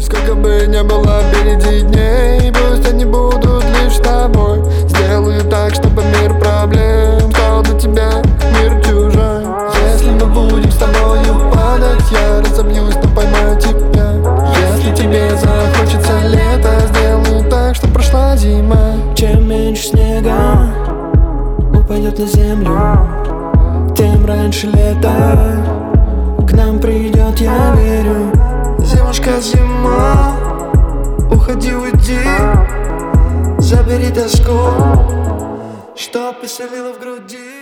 Сколько бы не было впереди дней, пусть они будут лишь с тобой. Сделаю так, чтобы мир проблем стал для тебя мир чужой. Если мы будем с тобою падать, я разобьюсь, но поймаю тебя. Если тебе захочется лето, сделаю так, что прошла зима. Чем меньше снега упадет на землю, тем раньше лето к нам придет, я верю. Зимушка, зима, уходи, уйди, забери тоску, что поселила в груди.